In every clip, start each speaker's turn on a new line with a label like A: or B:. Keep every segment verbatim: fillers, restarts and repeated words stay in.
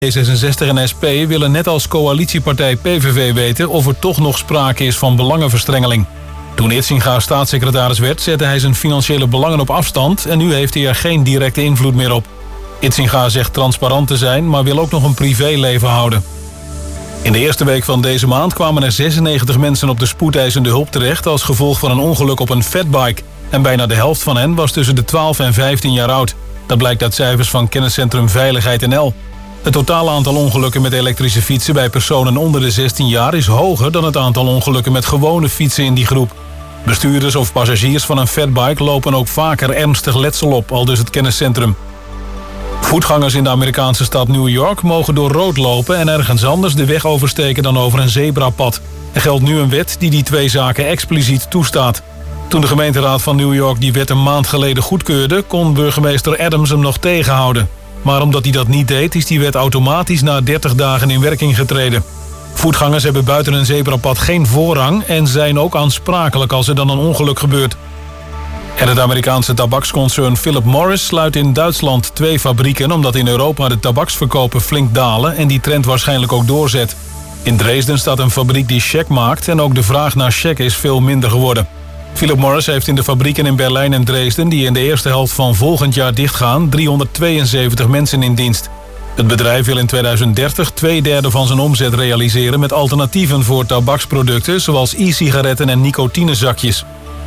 A: D zesenzestig en S P willen net als coalitiepartij P V V weten of er toch nog sprake is van belangenverstrengeling. Toen Idsinga staatssecretaris werd, zette hij zijn financiële belangen op afstand en nu heeft hij er geen directe invloed meer op. Idsinga zegt transparant te zijn, maar wil ook nog een privéleven houden. In de eerste week van deze maand kwamen er zesennegentig mensen op de spoedeisende hulp terecht als gevolg van een ongeluk op een fatbike. En bijna de helft van hen was tussen de twaalf en vijftien jaar oud. Dat blijkt uit cijfers van kenniscentrum Veiligheid N L. Het totale aantal ongelukken met elektrische fietsen bij personen onder de zestien jaar is hoger dan het aantal ongelukken met gewone fietsen in die groep. Bestuurders of passagiers van een fatbike lopen ook vaker ernstig letsel op, aldus het kenniscentrum. Voetgangers in de Amerikaanse stad New York mogen door rood lopen en ergens anders de weg oversteken dan over een zebrapad. Er geldt nu een wet die die twee zaken expliciet toestaat. Toen de gemeenteraad van New York die wet een maand geleden goedkeurde, kon burgemeester Adams hem nog tegenhouden. Maar omdat hij dat niet deed, is die wet automatisch na dertig dagen in werking getreden. Voetgangers hebben buiten een zebrapad geen voorrang en zijn ook aansprakelijk als er dan een ongeluk gebeurt. En het Amerikaanse tabaksconcern Philip Morris sluit in Duitsland twee fabrieken omdat in Europa de tabaksverkopen flink dalen en die trend waarschijnlijk ook doorzet. In Dresden staat een fabriek die check maakt en ook de vraag naar check is veel minder geworden. Philip Morris heeft in de fabrieken in Berlijn en Dresden, die in de eerste helft van volgend jaar dichtgaan, driehonderdtweeënzeventig mensen in dienst. Het bedrijf wil in tweeduizend dertig twee derde van zijn omzet realiseren met alternatieven voor tabaksproducten zoals e-sigaretten en nicotinezakjes.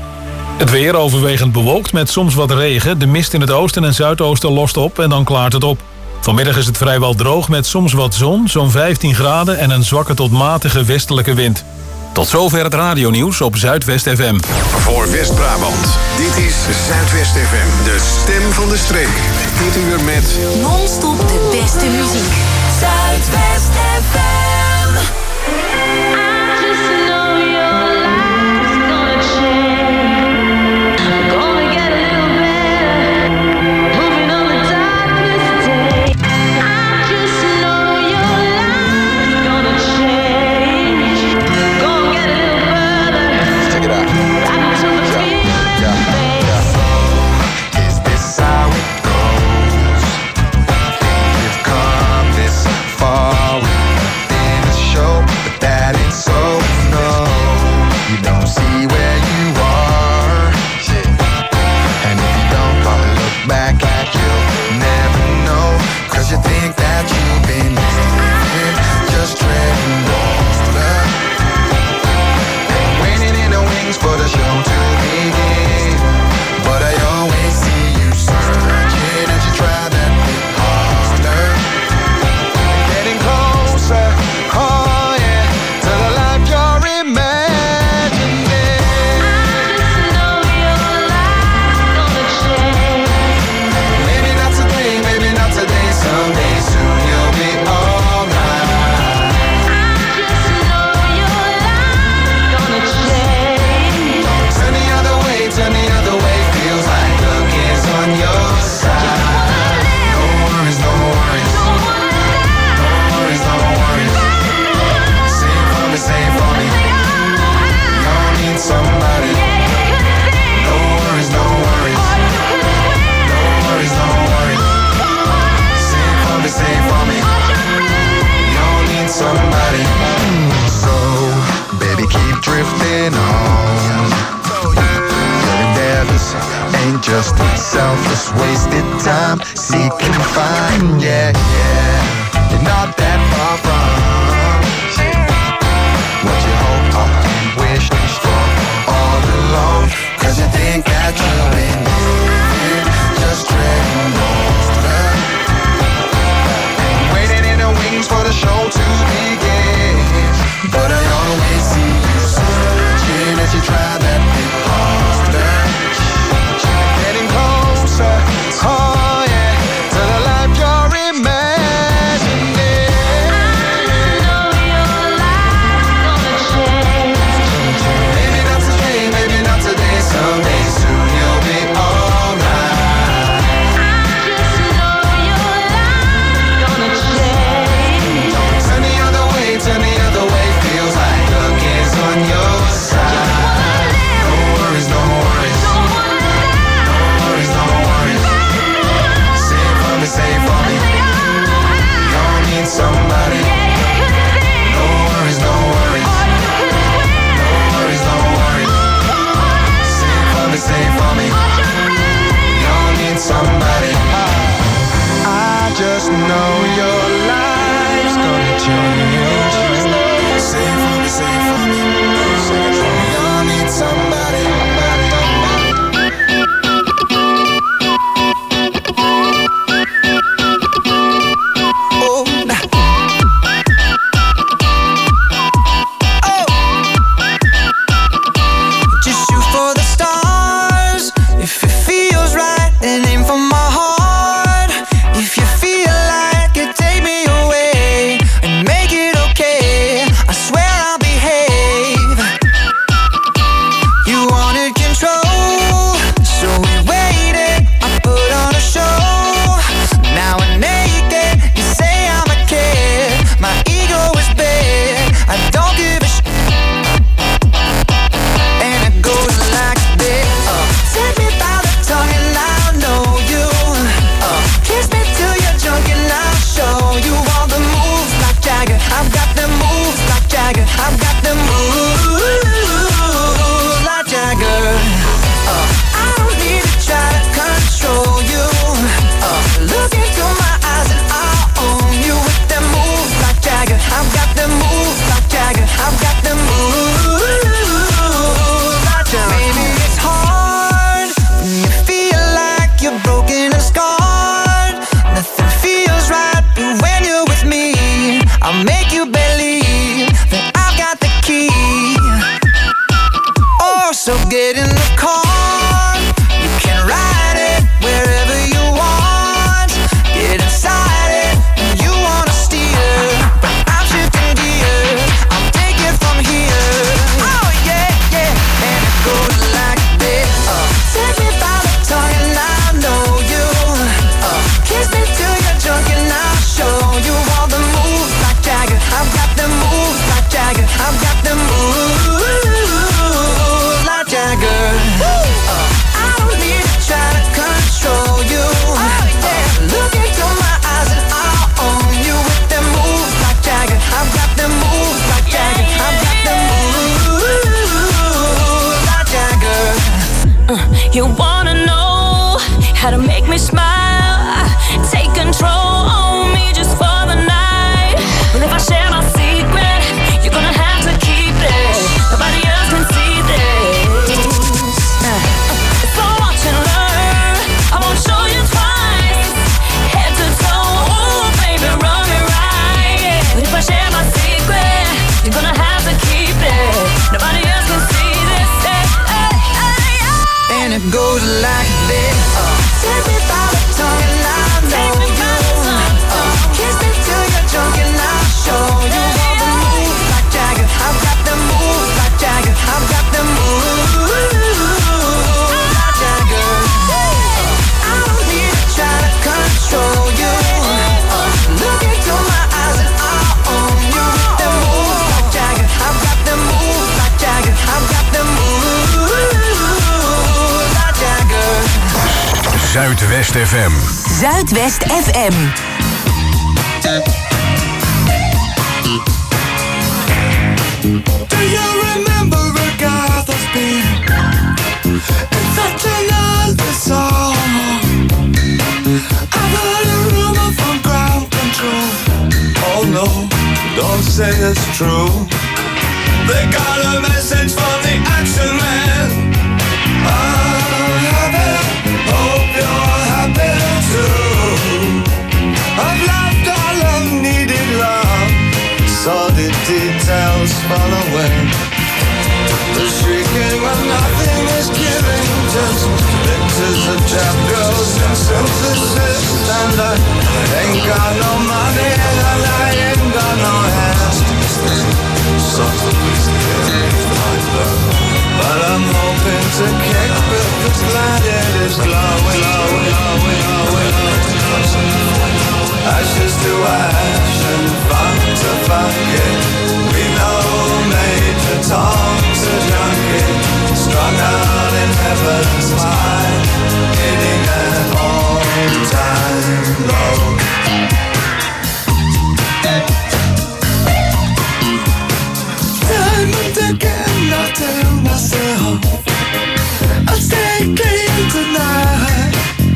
A: Het weer overwegend bewolkt met soms wat regen. De mist in het oosten en zuidoosten lost op en dan klaart het op. Vanmiddag is het vrijwel droog met soms wat zon, zo'n vijftien graden en een zwakke tot matige westelijke wind. Tot zover het radionieuws op Zuidwest F M.
B: Voor West-Brabant, dit is Zuidwest F M, de stem van de streek. Dit uur met
C: non-stop de beste muziek. Zuidwest F M.
D: Just selfless, wasted time, seek and find, yeah, yeah. You're not that far from what you hope and wish for all along. Cause you think that you've been living, just treading water, waiting in the wings for the show to begin. But I always see you searching as you try that bit harder. Oh yeah, to the life you're imagining.
E: You wanna know how to make me smile, take control on me just for the night. Well, if I share my secret, you're gonna have to keep it. Nobody else can see this. So watch and learn, I won't show you twice. Head to toe, ooh, baby, run me right. But if I share my secret, you're gonna have to keep it. Nobody else can see this. Hey, hey, hey, hey.
D: And it goes like this. Uh, Take me by the tongue and I know you. Uh, kiss me till you're drunk and I'll show you all the moves like Jagger. I've got the moves like Jagger. I've got the moves like Jagger. Uh, I don't need to try to control you. Uh, look into my eyes and I'll own you with the moves like Jagger. I've got the moves like Jagger. I've got the moves like Jagger.
B: Zuidwest F M.
C: Zuidwest F M.
D: Do you remember Agatha Speed? In such another song. I've heard a rumor from ground control. Oh no, don't say it's true. They got a message from the action man. I'm happy, hope you're happy too. I've loved all I've needed love. Saw the details fall away. The shrieking when nothing is giving. Just pictures of trap girls and synthesis. And I ain't got no money and I ain't got no hands. So please give my love. But I'm hoping to kick with this light. It is glowing, glowing, glowing, glowing. Ashes to ash and funk to funky. We know Major Tom's a junkie, strung out in heaven's mind, hitting an all-time low. Time and again I tell myself I'll stay clean tonight.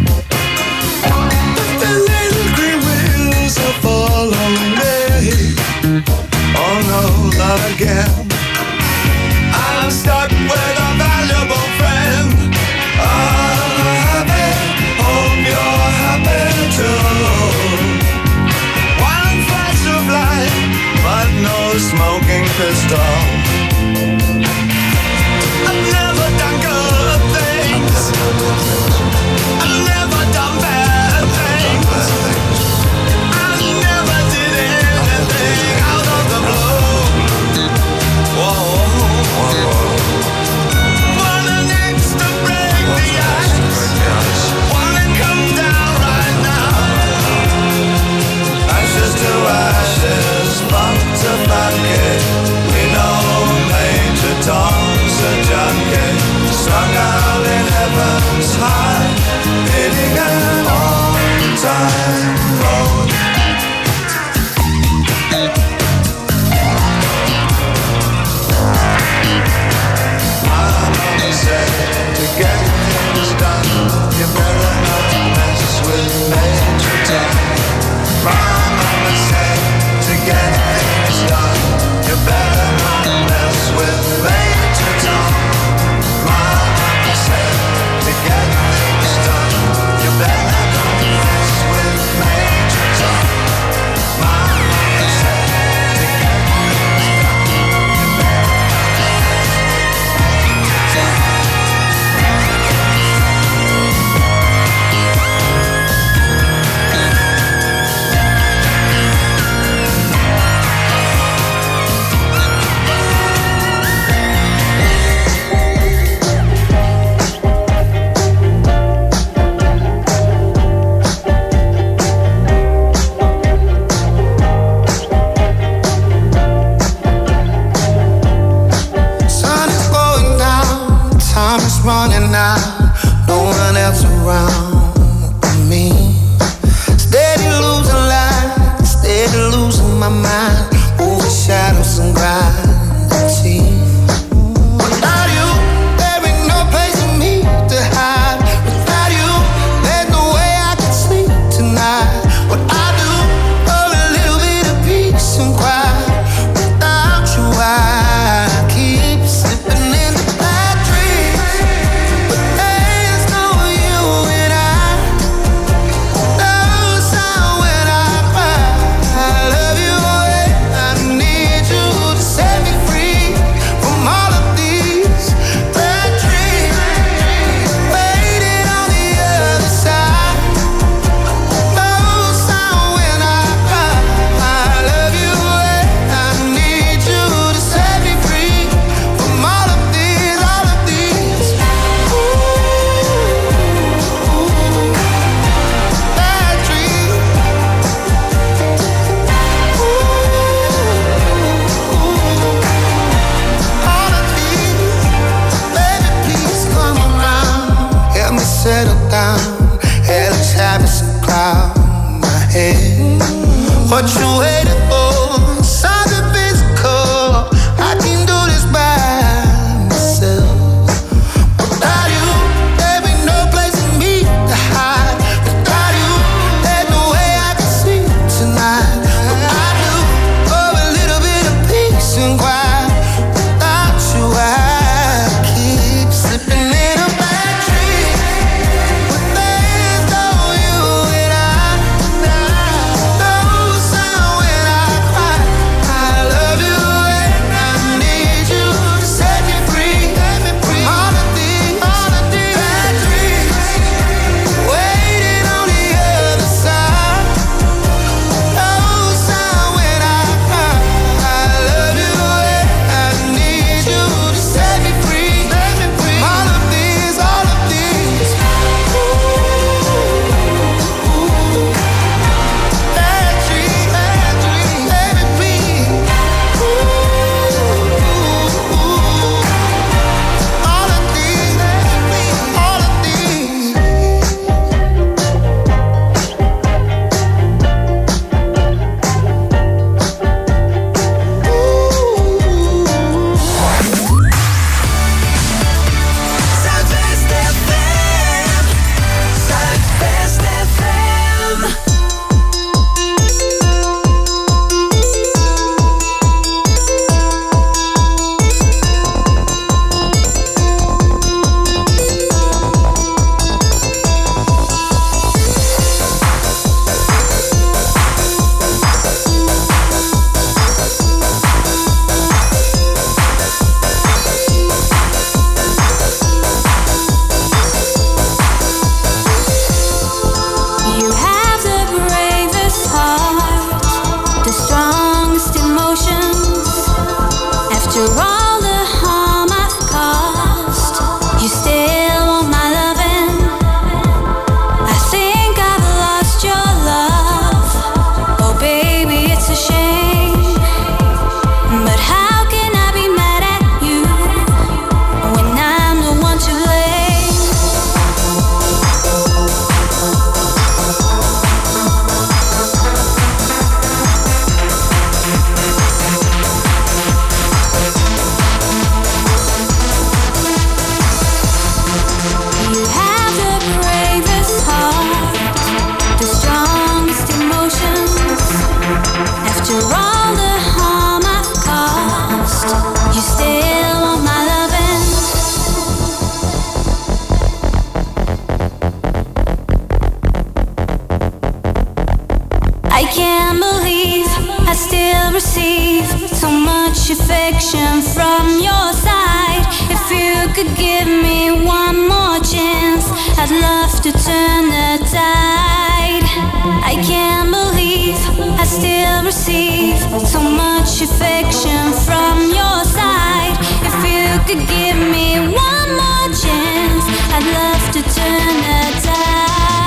D: But the little green wheels are following me. Oh no, not again. I'm stuck with a valuable friend. I'm happy, hope you're happy too. One flash of light, but no smoking pistol. I've never done good things. I've never done bad things. I never did anything out of the blue. Whoa, whoa, whoa. Want an axe to break the ice. Wanna come down right now. Ashes to ashes, funk to funky. We know
E: After all the harm I've caused, you still want my loving. I can't believe I still receive so much affection from your side. If you could give me one more chance, I'd love to turn the tide. I can't believe I still receive so much affection from your side. If you could give me one more chance, I'd love to turn the tide.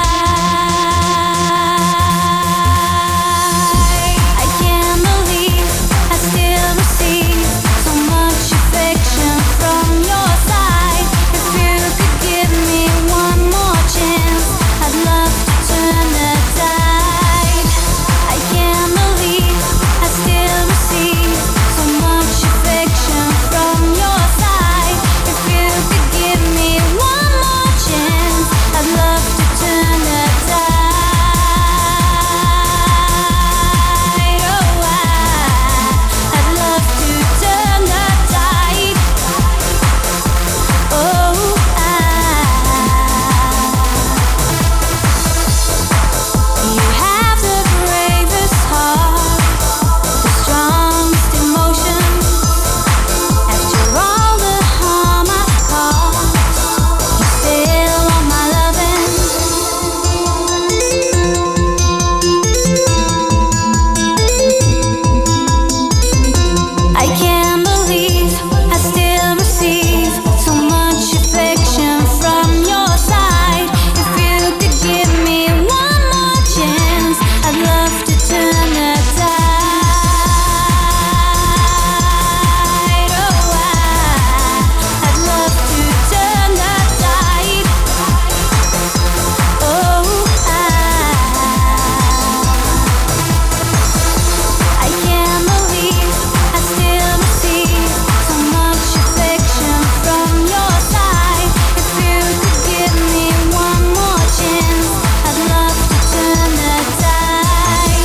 E: I can't believe I still receive so much affection from your side. If you could give me one more chance, I'd love to turn the tide. I can't believe I still receive so much affection from your side. If you could give me one more chance, I'd love to turn the tide. Oh, I, I'd love to turn the tide. Oh, I, you have the bravest heart, the strongest emotions. After all the harm I've caused, you still want my loving. I can't believe I still receive so much affection from your side. If you could give me one more chance, I'd love to turn the tide. Oh, I, I'd love to turn the tide. Oh, I, I can't believe I still receive so much affection from your side. If you could give me one more chance, I'd love to turn the tide.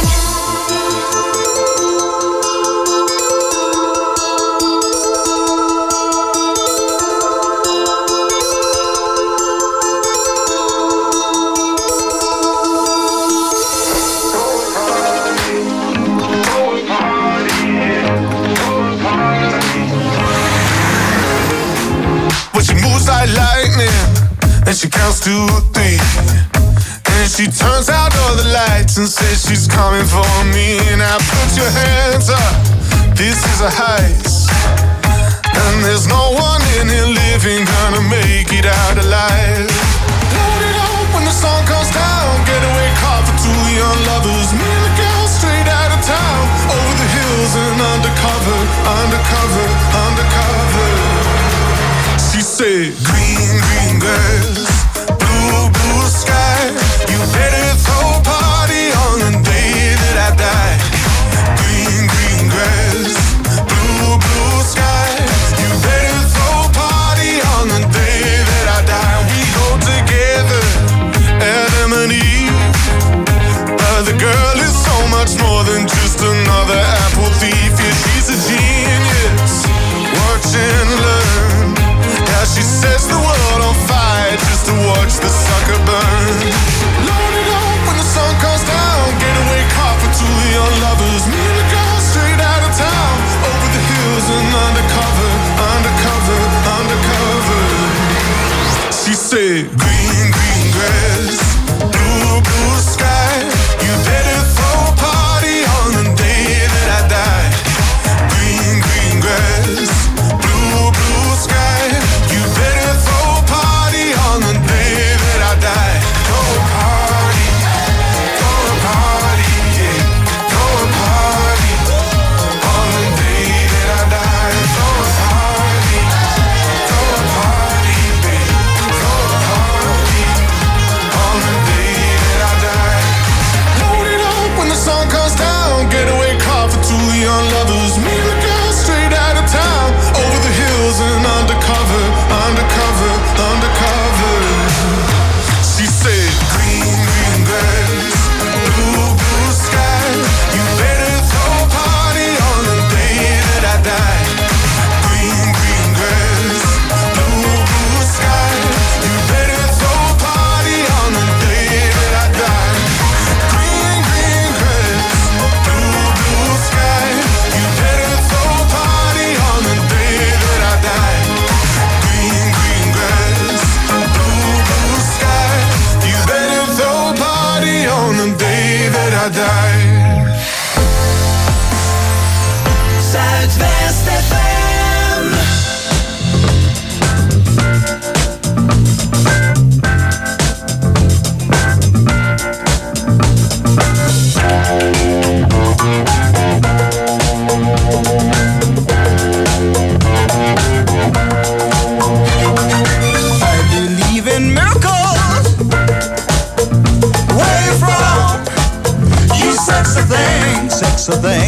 F: But she moves like lightning, and she counts to three. And she turns out all the lights and says she's coming for me. Now put your hands up, this is a heist. And there's no one in here living gonna make it out alive. Load it up when the sun comes down, getaway car for two young lovers. Me and the girl straight out of town, over the hills and undercover, undercover, undercover. She said, green, green girls, blue, blue sky. You better throw a party on the day that I die. Green, green grass, blue, blue sky. You better throw a party on the day that I die. We go together, Adam and Eve. But the girl is so much more than just another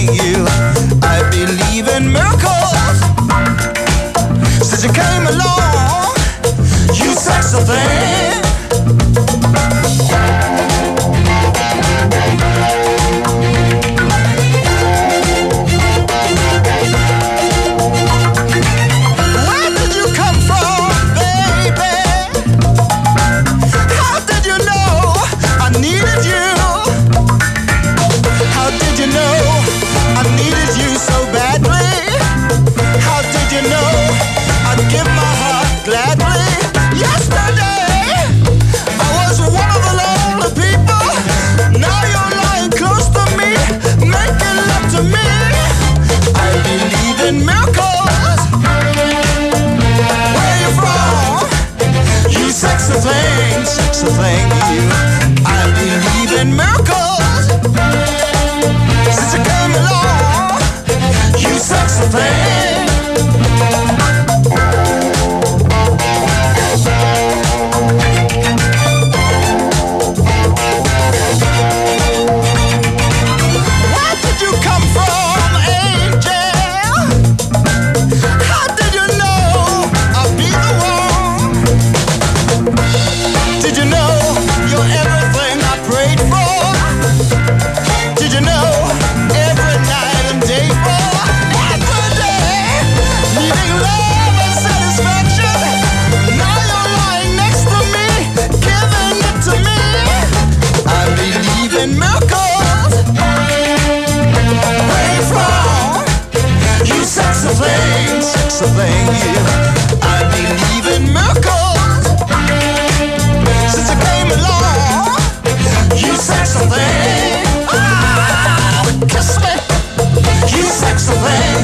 D: you. I believe in miracles. Since you came along, you sexy thing. Where did you come from, baby? How did you know I needed you? How did you know I needed you so badly? How did you know I'd give my heart gladly? Yesterday I was one of the lonely people. Now you're lying close to me, making love to me. I believe in miracles. Where you from? You sexy thing, sexy thing, you. I believe in miracles. Since you came along, you sexy thing. Where did you come from, angel? How did you know I'd be the one? Did you know you're everything I prayed for? Did you know every night and day for? Every day, needing love and satisfaction. Now you're lying next to me, giving it to me. I believe in miracles. Where you from? You sexy thing, sexy thing, you. I believe in miracles. Since you came along, you sexy thing. Ah, kiss me, you sexy thing.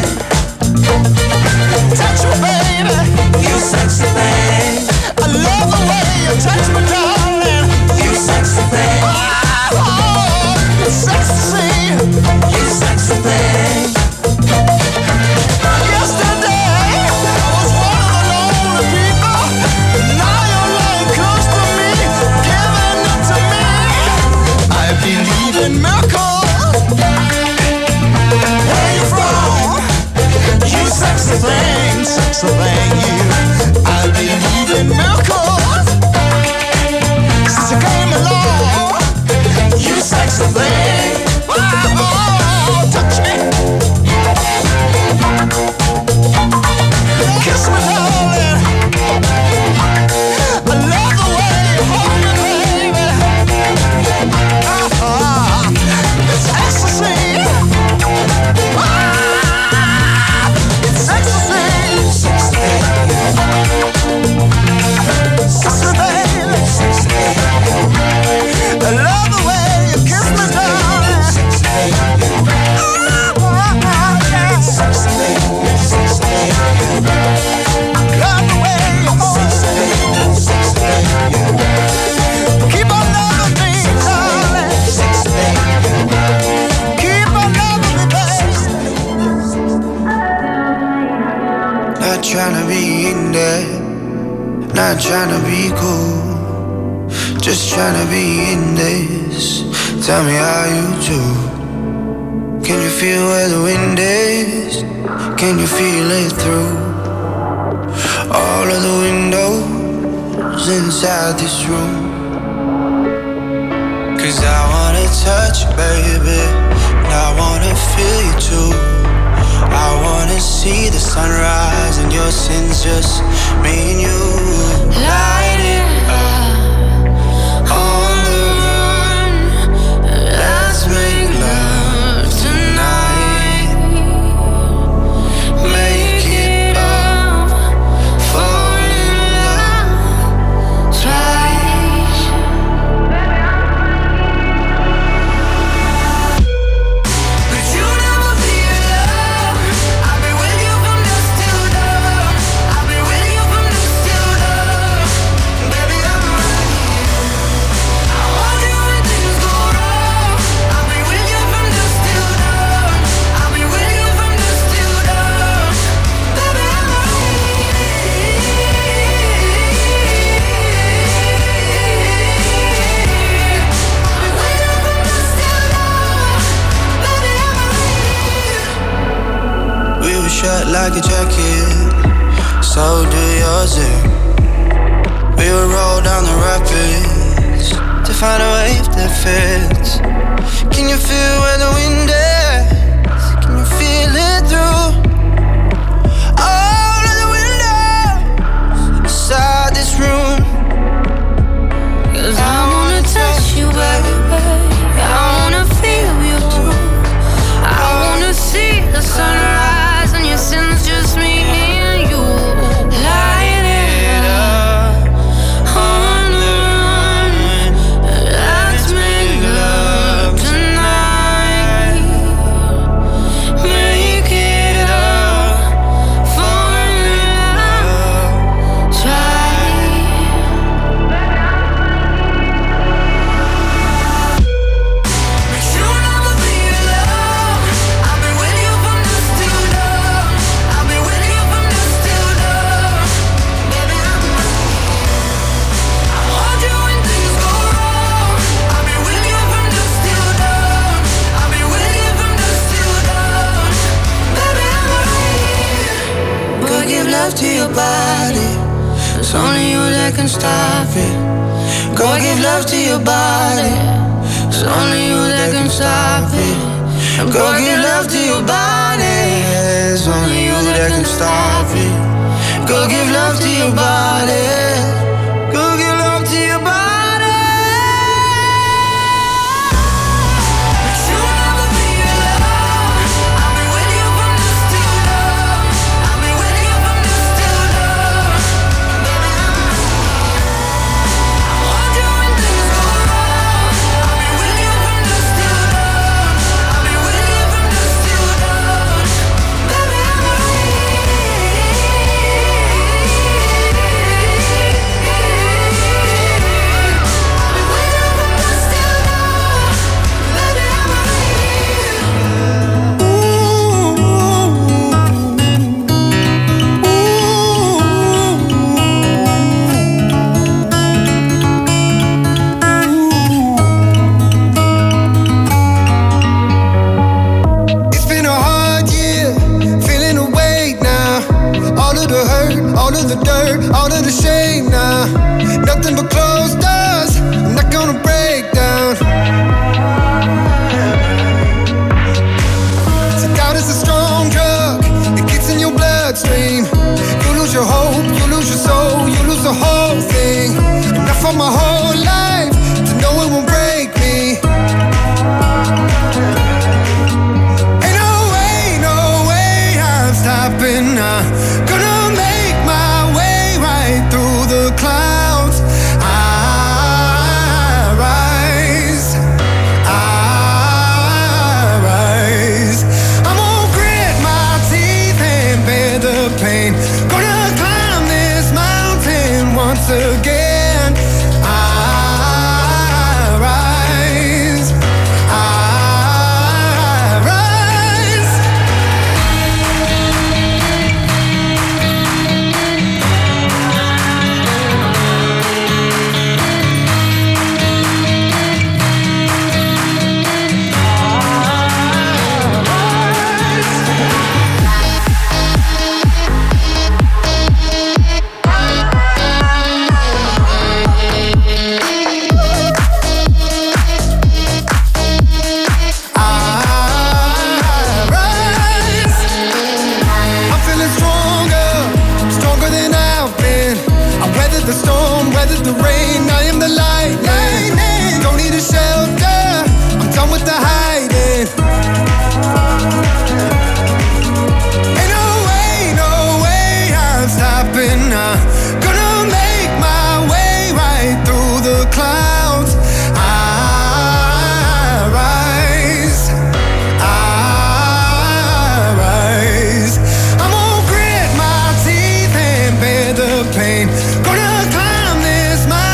D: Touch me, baby, you sexy thing. I love the way you touch me, darling. You sexy thing. Ah, oh, you sexy, you sexy thing. Yesterday I was one of the lonely people. Now you're lying close to me, giving it to me. I believe in miracles. Where you from? You sexy thing, sexy thing, you. I believe in miracles. Since you came along, you sexy thing. Oh, oh, touch me. Kiss me, darling. I love the way you hold me, baby. Ah, it's ecstasy. Ah, it's ecstasy. Sexy, baby. I love the way you kiss me, darling. Ah, yeah. Love the way you hold me. Keep on loving me, darling. Keep on loving me, baby.
G: Not tryna be in there, not tryna be cool, just tryna be in this. Tell me how you do. Can you feel where the wind is? Can you feel it through all of the windows inside this room? Cause I wanna touch you, baby, and I wanna feel you too. I wanna see the sunrise and your sins, just me and you. Light it up on the run. Let's make love tonight. Make it up, fall in love twice. But you never be alone. I'll be with you from dusk till dawn. I'll be with you from dusk till dawn. shut like a jacket. So do yours. We will roll down the rapids to find a wave that fits. Can you feel where the wind is? Can you feel it through all of the windows inside this room? 'Cause I wanna touch you, baby. I wanna feel you too. I wanna see the sunrise and your sins, just me and you. Light it up on the run. Let's make love tonight. Make it up for love. Try. You'll never be alone. I'll be with you from dusk till dawn. I'll be with you from dusk till dawn. Baby, I'm I'll hold you when things go wrong. I'll be with you from dusk till dawn. I'll be with you from dusk till dawn. Baby, I'm right. Go give love to your body. It's only you that can stop it. Go give love to your body. It's only you that can stop it. Go give love to your body. It's only you that can stop it. Go give love to your body. Go give love to your body. You'll never be alone. I'll be with you from dusk till dawn. I'll be with you from dusk till dawn. Baby, I'm I'll hold you when things go wrong. I'll be with you from dusk till dawn. I'll be with you from dusk till dawn. Baby, I'm It's been a hard year, feeling the weight now. All of the hurt, all of the dirt, all of the shame now. Nothing but closed doors, I'm not gonna break down. So doubt is a strong drug, it gets in your bloodstream. You lose your hope, you lose your soul, you lose the whole thing. And I fought my whole life to know it won't break me. Ain't no way, no way I'm stopping now. Gonna make my way right through the clouds. I rise, I rise. I'm gonna grit my teeth and bear the pain. Gonna climb this mountain once again. I rise, I rise. I'm feeling stronger, stronger than I've been. I weathered the storm, weathered the rain. I am the lightning. Don't need a shelter, I'm done with the hiding. Ain't no way, no way I'm stopping now. Gonna make my way right through the clouds. I rise, I rise. I'm gonna grit my teeth and bear the pain. Gonna climb this mountain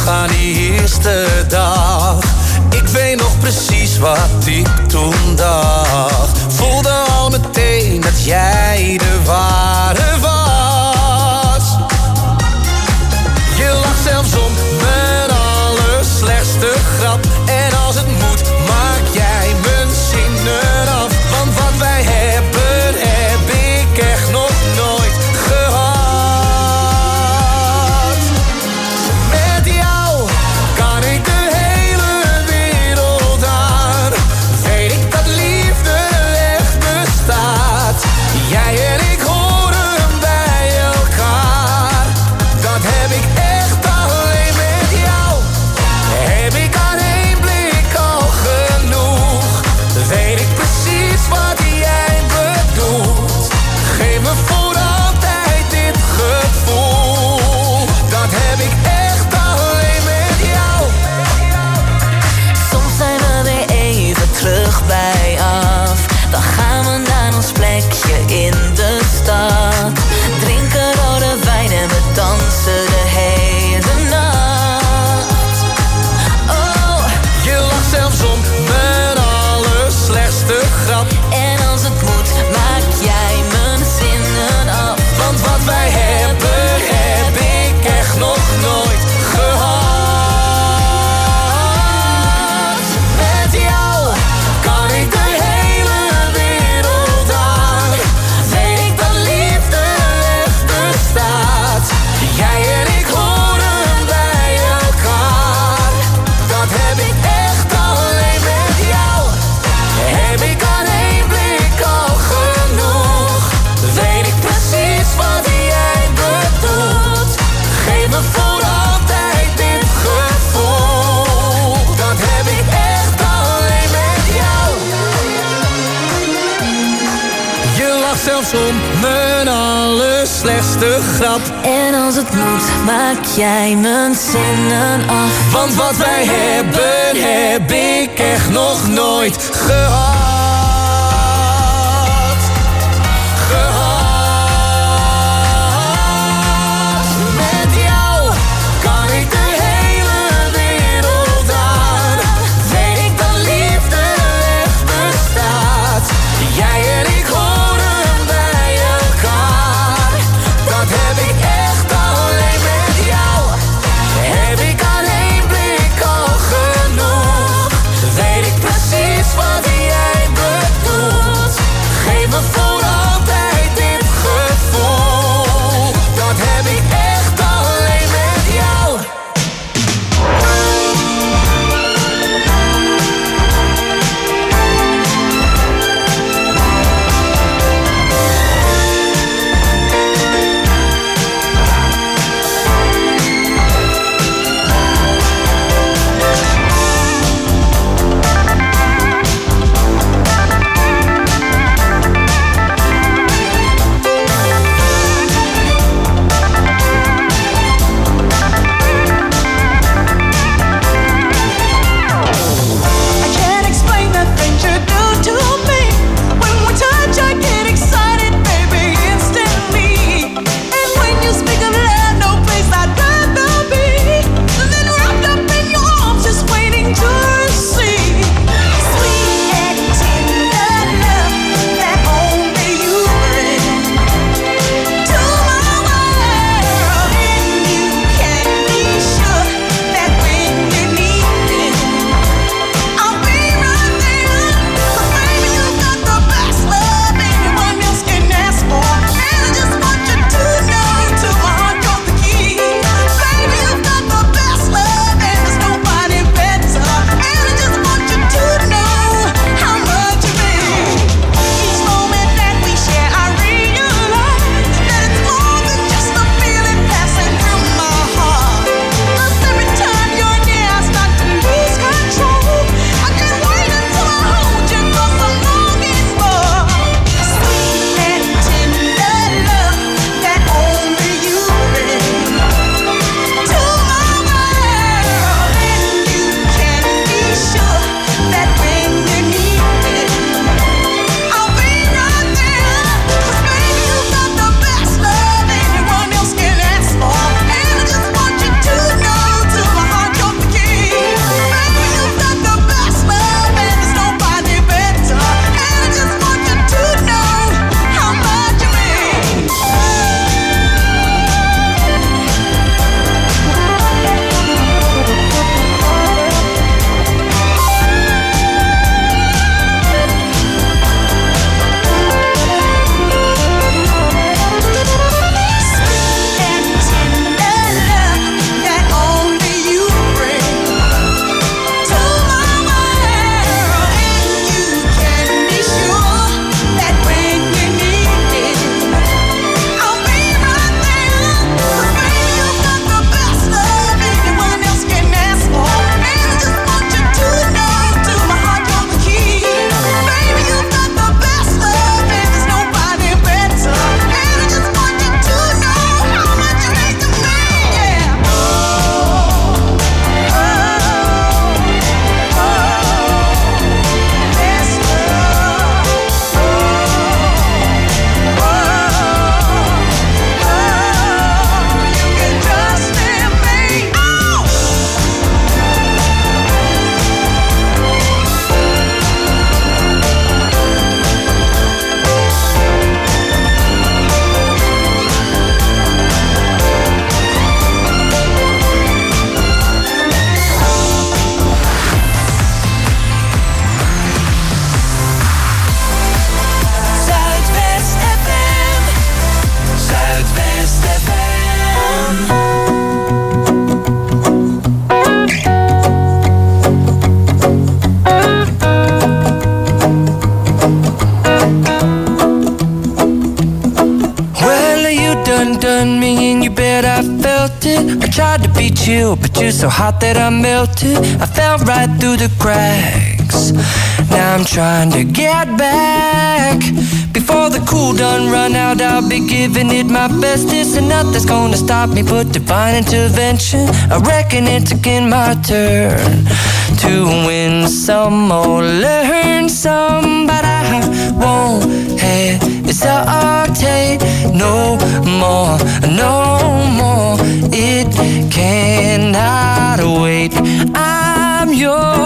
H: terug aan die eerste dag. Ik weet nog precies wat ik toen dacht. Voelde al meteen dat jij de ware was. Je lacht zelfs om mijn allerslechtste grap. En als het moet, maak jij mijn zinnen af. Want wat wij hebben, heb ik echt nog nooit gehad. Met jou kan ik de hele wereld aan. Weet ik dat liefde echt bestaat. Jij en ik horen bij elkaar. Dat heb ik echt alleen met jou. Heb ik aan één blik al genoeg. Weet ik precies wat jij bedoelt. Geef me voor altijd dit gevoel. Dat heb ik echt alleen met jou.
E: Soms zijn we weer even terug bij af. Dan gaan we naar ons plekje in de stad. Drinken rode wijn en we dansen de hele nacht. Oh,
H: Je lacht zelfs om mijn allerslechtste grap.
E: en als het moet, maak jij mijn zinnen af.
H: Want wat wij hebben, heb ik echt nog nooit gehad. Met jou kan ik de hele wereld aan. Weet ik dat liefde echt bestaat. Jij en ik horen bij elkaar. Dat heb ik echt alleen met jou. Heb ik aan één blik al genoeg. Weet ik precies wat jij bedoelt. Geef me voor altijd dit gevoel. Dat heb ik echt alleen met jou. Heb ik aan één blik al genoeg. Weet ik precies wat jij bedoelt. Geef me voor altijd dit gevoel. Dat heb ik echt alleen met jou. Heb ik aan één blik al genoeg. Weet ik precies wat jij bedoelt. Geef me voor altijd dit gevoel. Dat heb ik echt alleen met jou. Je lacht zelfs om mijn allerslechtste grap.
E: En als het moet, maak jij mijn zinnen af.
H: Want wat wij hebben, heb ik echt nog nooit gehad. Gehad. Met jou kan ik de hele wereld aan. Weet ik dat liefde echt bestaat. Jij en ik horen bij elkaar. Dat heb ik echt alleen met jou. Heb ik aan één blik al genoeg. Weet ik precies wat jij
I: I tried to beat you, but you're so hot that I melted. I fell right through the cracks. Now I'm trying to get back. Before the cool done run out, I'll be giving it my best. This and nothing's gonna stop me but divine intervention. I reckon it's again my turn to win some or learn some, but I won't hesitate no more, no more. It cannot wait. I'm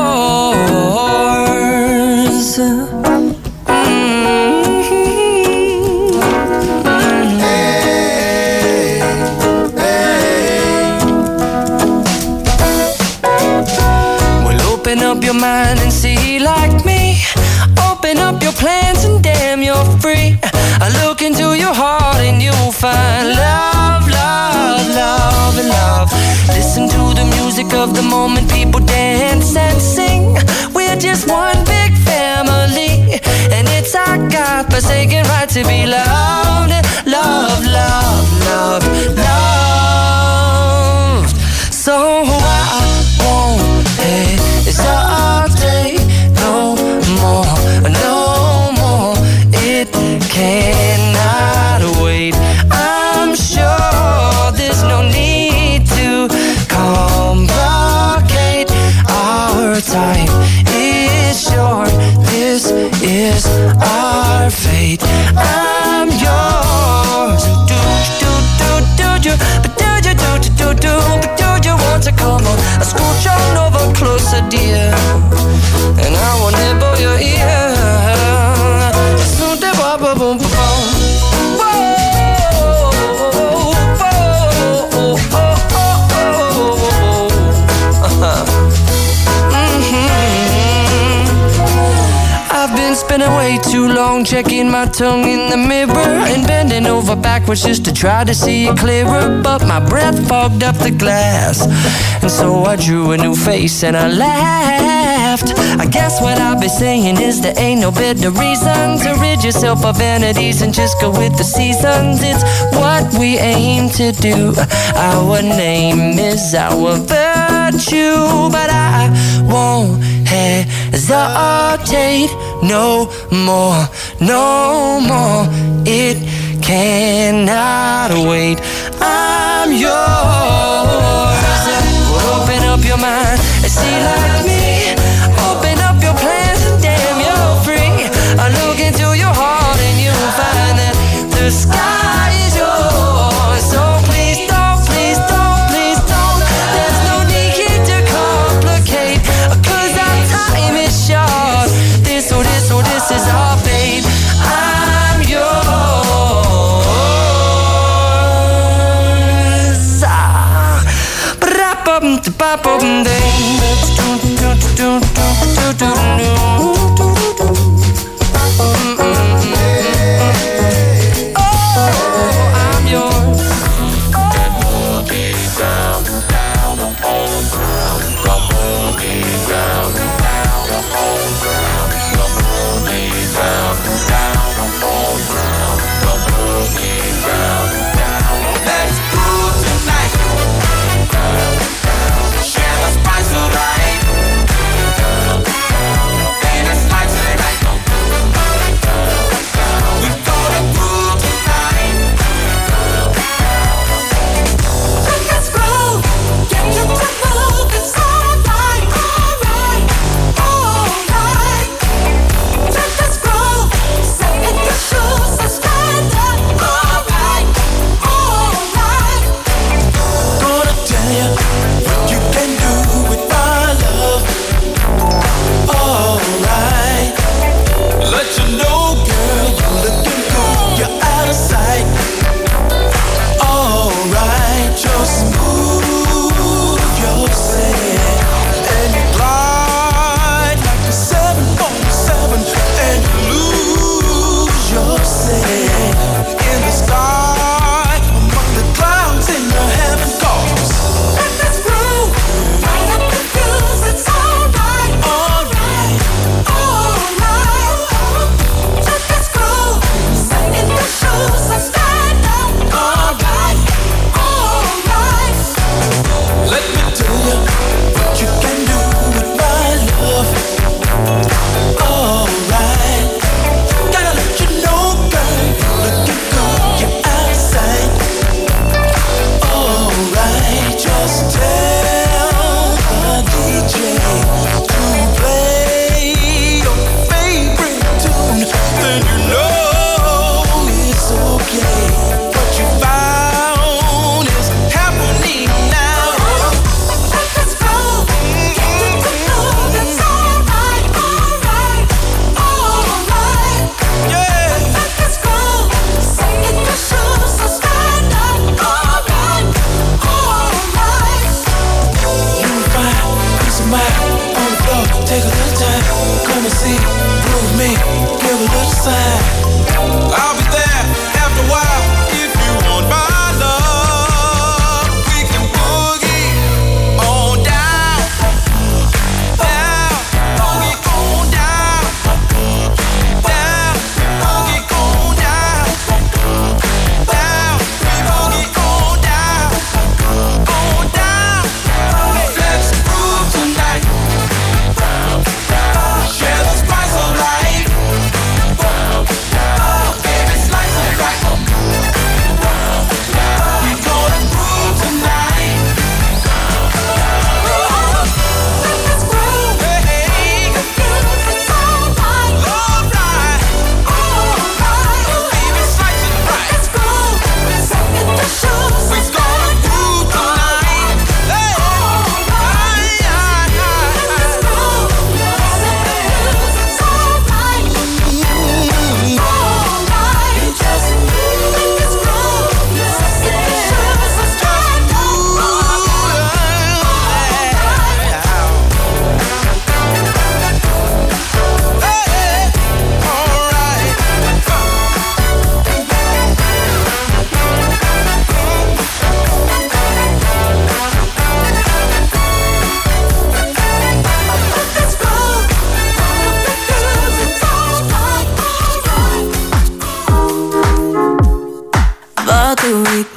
I: yours. Open up your mind and see like me. Open up your plans and damn, you're free. I look into your heart and you'll find love, love, love, and love. Listen to the music of the moment, people dance and sing. We're just one big family, and it's our God-forsaken right to be loved, love, love, love, loved. So I won't hesitate no more, no more. It cannot wait. I'm sure there's no need to complicate. Our time is short. This is our fate. I'm yours. Do do do do do, but do you do do do do, but do you want to come on? I scooch on over closer, dear, and I will nibble your ear. Snoot the bop bop boom boom. I've been spending way too long checking my tongue in the mirror and bending over backwards just to try to see it clearer, but my breath fogged up the glass, and so I drew a new face and I laughed. I guess what I'll be saying is there ain't no better reason to rid yourself of vanities and just go with the seasons. It's what we aim to do. Our name is our virtue, but I won't hesitate no more, no more. It cannot wait. I'm yours. Open up your mind and see like me. Open up your plans and damn, you're free. I look into your heart and you'll find that the sky is yours. So please don't, please don't, please don't. There's no need to complicate, 'cause our time is short. This or this or this is our fate. I'm yours. Ah. Share the spice of life.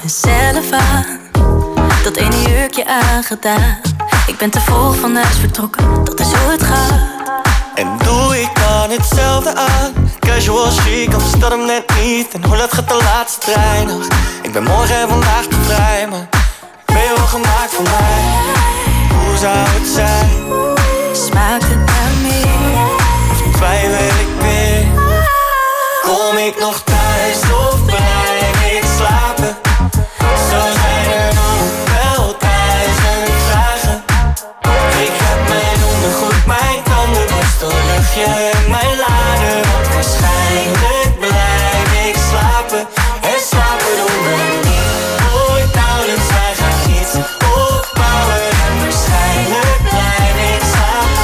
E: mezelf aan. Dat ene jurkje aangedaan. Ik ben te vroeg van huis vertrokken, dat is hoe het gaat.
J: En doe ik dan hetzelfde aan? Casual chic, of is dat hem net niet? En hoe laat gaat de laatste trein nog? Ik ben morgen en vandaag te vrij, maar ben je wel gemaakt voor mij? Hoe zou het zijn?
E: Smaakt het naar meer?
J: Of twijfel ik weer? Kom ik nog thuis of blijf ik slapen? Zo zijn er nog wel duizend vragen. Ik heb mijn ondergoed, mijn tandenborstel, luchtje en mijn lader. Want waarschijnlijk blijf ik slapen. En slapen doen we niet ooit nauwelijks. Wij gaan iets opbouwen. En waarschijnlijk blijf ik slapen.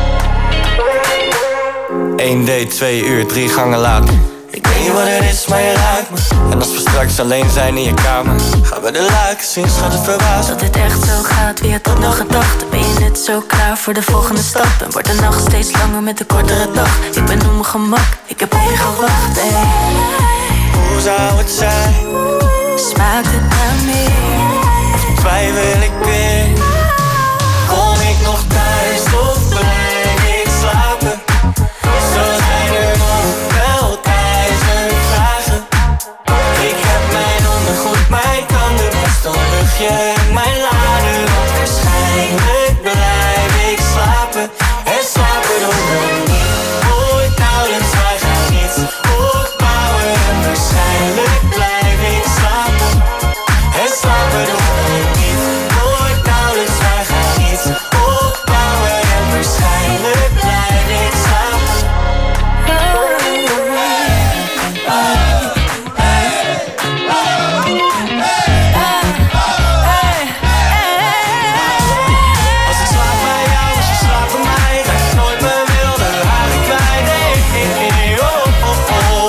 J: Eén date, twee uur, drie gangen later. Ik weet niet wat het is, maar je ruikt me. En als we straks alleen zijn in je kamer, gaan we de luiken zien, schat het verbaasd.
E: Dat dit echt zo gaat, wie had dat nog gedacht? Ben je net zo klaar voor de volgende stap? En wordt de nacht steeds langer met de kortere dag? Ik ben op mijn gemak, ik heb op je gewacht, ey.
J: Hoe zou het zijn?
E: Smaakt het naar meer?
J: Of twijfel ik weer? Kom ik nog thuis of blijf ik slapen? Zo zijn er nog wel duizend vragen. Ik heb mijn ondergoed, mijn tandenborstel, luchtje en mijn lader. Want waarschijnlijk blijf ik slapen. En slapen doen we niet ooit nauwelijks. Wij gaan iets opbouwen. En waarschijnlijk blijf ik slapen. En slapen doen we niet ooit nauwelijks. Wij gaan iets opbouwen. En waarschijnlijk blijf ik slapen. Als ik slaap bij jou, als je slaapt bij mij, ga ik nooit meer wilde haren kwijt. Nee, nee, nee, oh, oh, oh.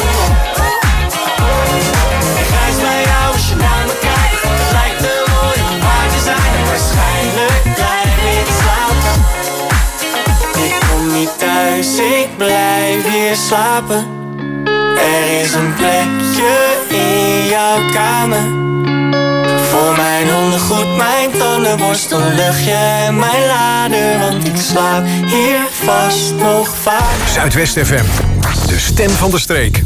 J: Ik reis bij jou als je naar me kijkt. Het lijkt te mooi om waar te zijn. En waarschijnlijk blijf ik slapen. Ik kom niet thuis, ik blijf hier slapen. Er is een plekje in jouw kamer. Voor mijn ondergoed, mijn tandenborstel, luchtje en mijn lader. Want ik slaap hier vast nog vaak.
B: Zuidwest F M, de stem van de streek.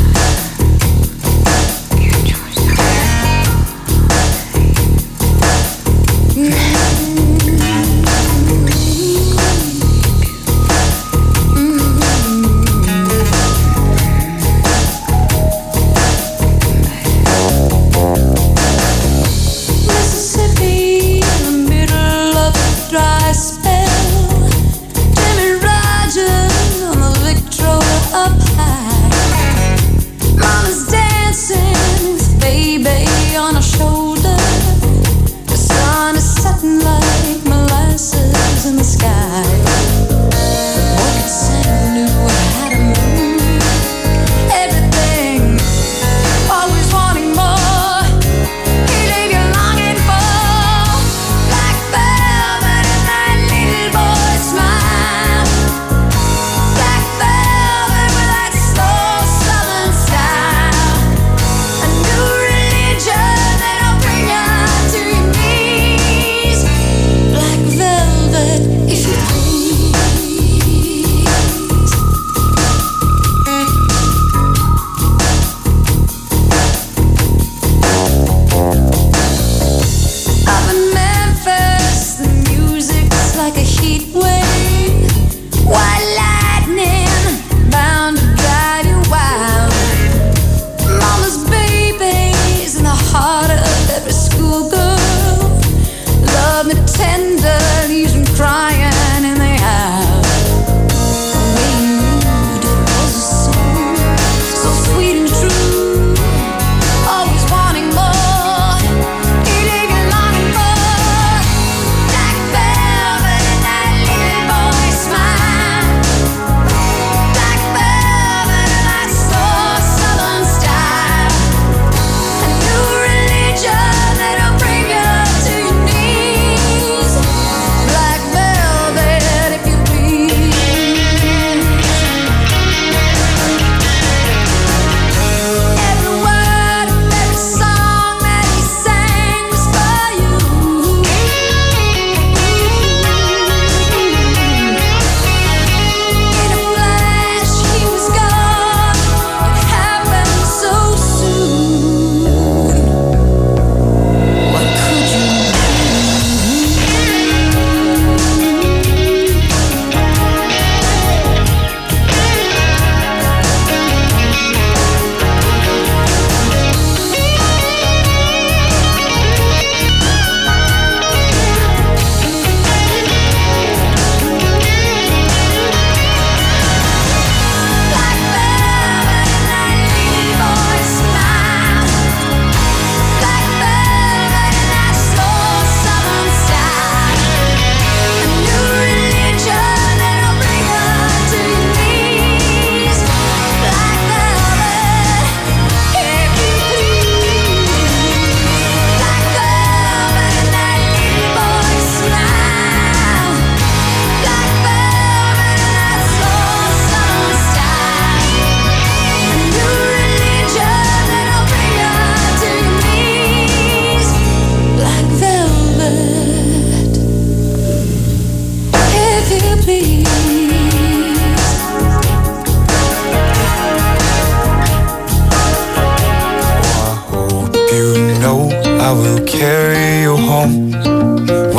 E: Mississippi, in the middle of a dry spell. Jimmy Rogers on the Victrola up high. Mama's dancing with baby on her shoulder. The sun is setting like molasses in the sky. What could Santa knew how to move everything, always wanting more. He leave you longing for black velvet and that little boy smile. Black velvet with that slow southern style. A new religion that'll bring you to your knees. Black velvet, if you please. Up in Memphis, the music's like a heat wave. White lightning, bound to drive you wild. Mama's babies in the heart of every schoolgirl. Love me tender, leaves them crying in the aisle. The way you moved, it was a song, so sweet and true. Always wanting more. He leave you longing for black velvet and that little boy smile. Black velvet and that slow southern style. A new religion that'll bring you to your knees. Black velvet.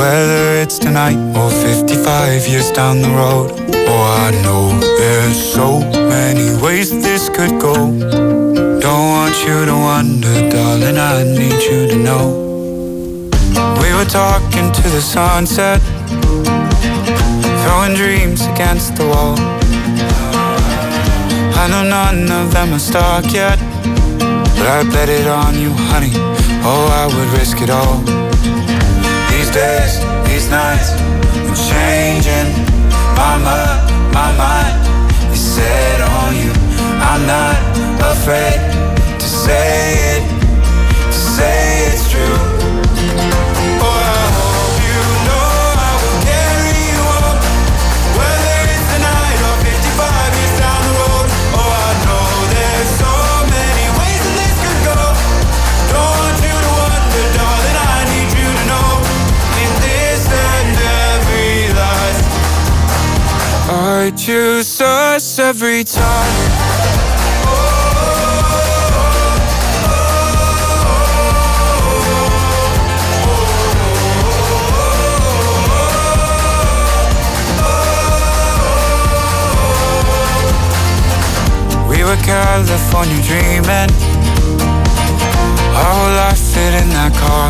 K: Whether it's tonight or fifty-five years down the road. Oh, I know there's so many ways this could go. Don't want you to wonder, darling, I need you to know. We were talking to the sunset, throwing dreams against the wall. I know none of them are stuck yet, but I bet it on you, honey. Oh, I would risk it all. These days, these nights, I'm changing my mind, my mind is set on you. I'm not afraid to say it, to say it's true. Oh, I hope you know I will carry you on, whether it's tonight or fifty-five years down the road. Oh, I know there's so many ways that this could go. Don't want you to wonder, darling, I need you to know. In this and every life, I choose us every time. We were California dreaming, our whole life fit in that car.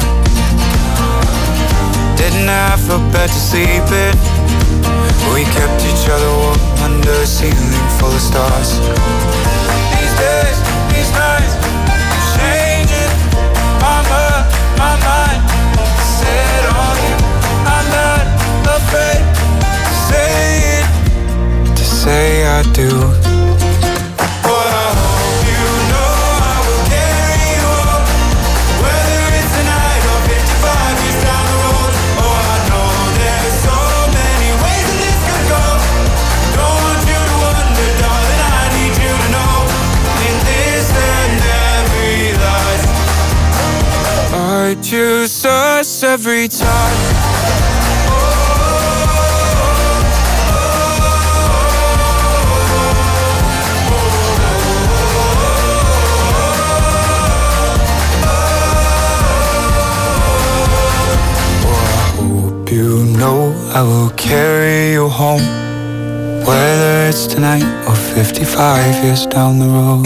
K: Didn't have a bed to sleep in, we kept each other warm under a ceiling full of stars. These days, these nights, I'm changing my mind, my mind set on you. I'm not afraid to say it, to say I do. I choose us every time. You know I will carry you home, whether it's tonight or fifty-five years down the road.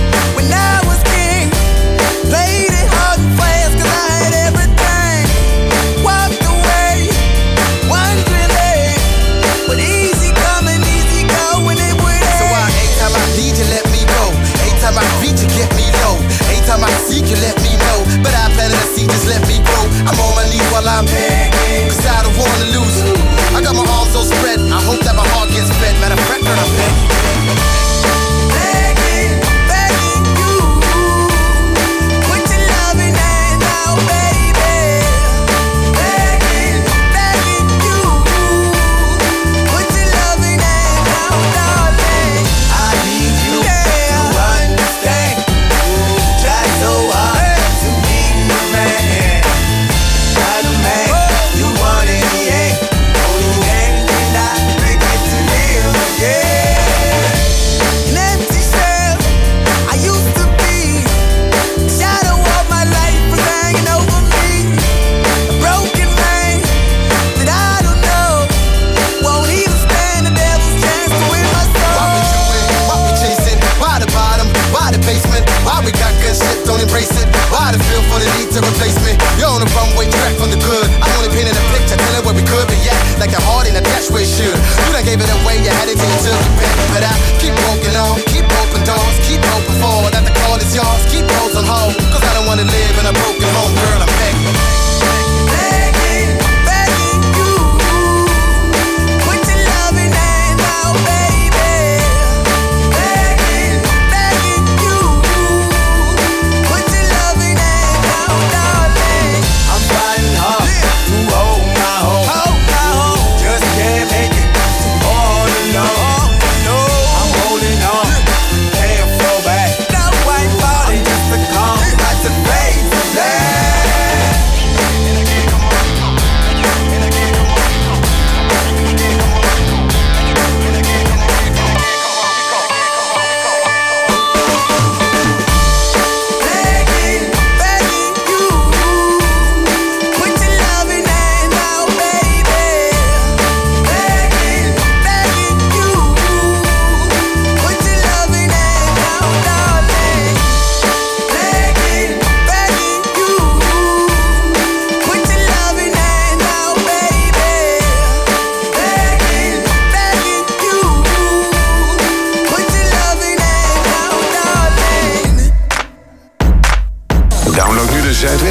H: Played it hard and fast 'cause I had everything.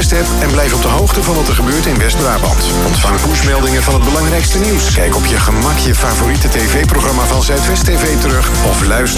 B: Zuidwest-app en blijf op de hoogte van wat er gebeurt in West-Brabant. Ontvang pushmeldingen van het belangrijkste nieuws. Kijk op je gemak je favoriete tv-programma van Zuidwest T V terug of luister